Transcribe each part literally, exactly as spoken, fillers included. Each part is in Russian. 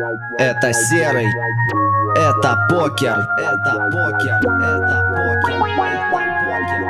Это серый, это покер, это покер, это покер, это покер.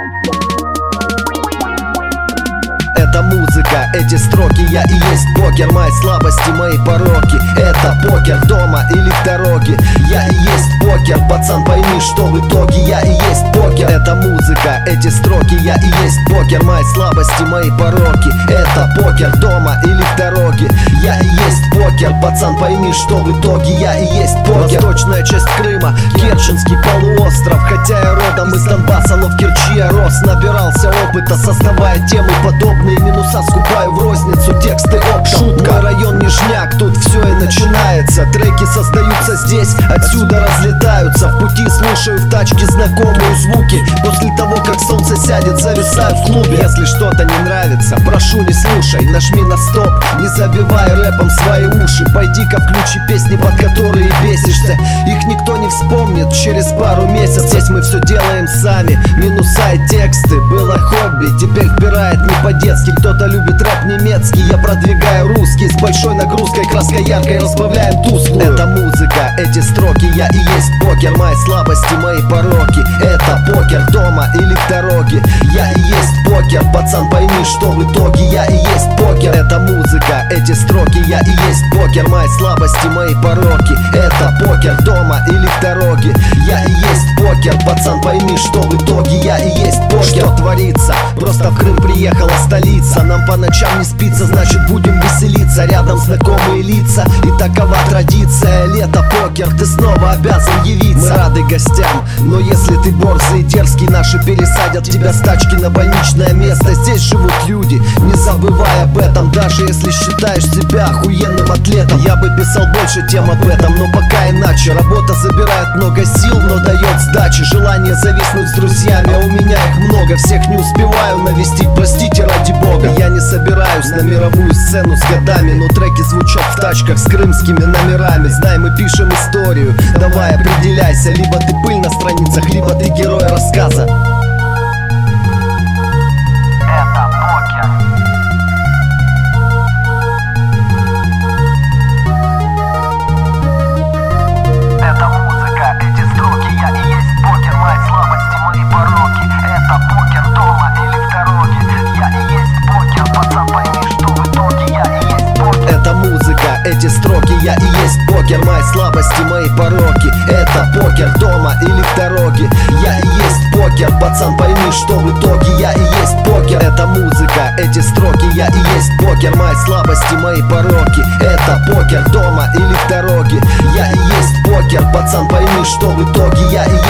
Это музыка, эти строки, я и есть покер. Мои слабости, мои пороки. Это покер дома или в дороге. Я и есть покер, пацан, пойми, что в итоге я и есть покер. Это музыка, эти строки, я и есть покер. Мои слабости, мои пороки. Это покер дома или в дороге. Я и есть покер, пацан, пойми, что в итоге я и есть покер. Восточная часть Крыма, Керченский полуостров. Хотя я родом из Донбасса, но в Керчи я рос. Набирался опыта, создавая темы подобные. Минуса скупаю в розницу, тексты оптом. Шутка, мой район Нижняк, тут все и начинается. Треки создаются здесь, отсюда разлетаются. В пути слушаю в тачке знакомые звуки. После того, как солнце сядет, зависаю в клубе. Если что-то не нравится, прошу, не слушай. Нажми на стоп, не забивай рэпом свои уши. Пойди-ка включи песни, под которые бесишься. Их никто не вспомнит через пару месяцев. Здесь мы все делаем сами, минуса и тексты. Было хобби, теперь впирает не по-детски. Кто-то любит рэп немецкий, я продвигаю русский. С большой нагрузкой, краской яркой разбавляем тусклую. Это музыка, эти строки, я и есть покер. Мои слабости, мои пороки. Это покер дома или в дороге. Я и есть покер, пацан, пойми, что в итоге я и есть покер. Это музыка, эти строки, я и есть покер. Мои слабости, мои пороки. Это покер дома или в дороге. Я и есть покер, пацан, пойми, что в итоге я и есть покер. Что творится? Просто в Крым приехала столица. Нам по ночам не спится, значит будем веселиться. Рядом знакомые лица, и такова традиция. Лето, покер, ты снова обязан явиться. Мы рады гостям, но если ты борзый и дерзкий, наши пересадят тебя с тачки на больничное место. Здесь живут люди, не забывай об этом. Даже если считаешь себя охуенным атлетом. Я бы писал больше тем об этом, но пока иначе. Работа забирает много сил, но дает сдачи. Желание зависнуть с друзьями, а у меня их много. Всех не успеваю навестить, простите ради бога. Я не собираюсь на мировую сцену с годами, но треки звучат в тачках с крымскими номерами. Знай, мы пишем историю, давай определяйся. Либо ты пыль на страницах, либо ты герой рассказа. Это покер. Это музыка, эти строки, я и есть покер. Мои слабости, мои пороки. Это покер дома или в дороге. Я и есть покер, пацан, пойми, что в итоге я и есть покер. Это музыка, эти строки, я и есть покер. Мои слабости, мои пороки. Это покер дома или в дороге. Я и есть покер, пацан, пойми, что в итоге я и есть покер. Это музыка, эти строки, я и есть покер. Мои слабости, мои пороки. Это покер дома или в дороге. Я и есть покер, пацан, пойми, что в итоге я и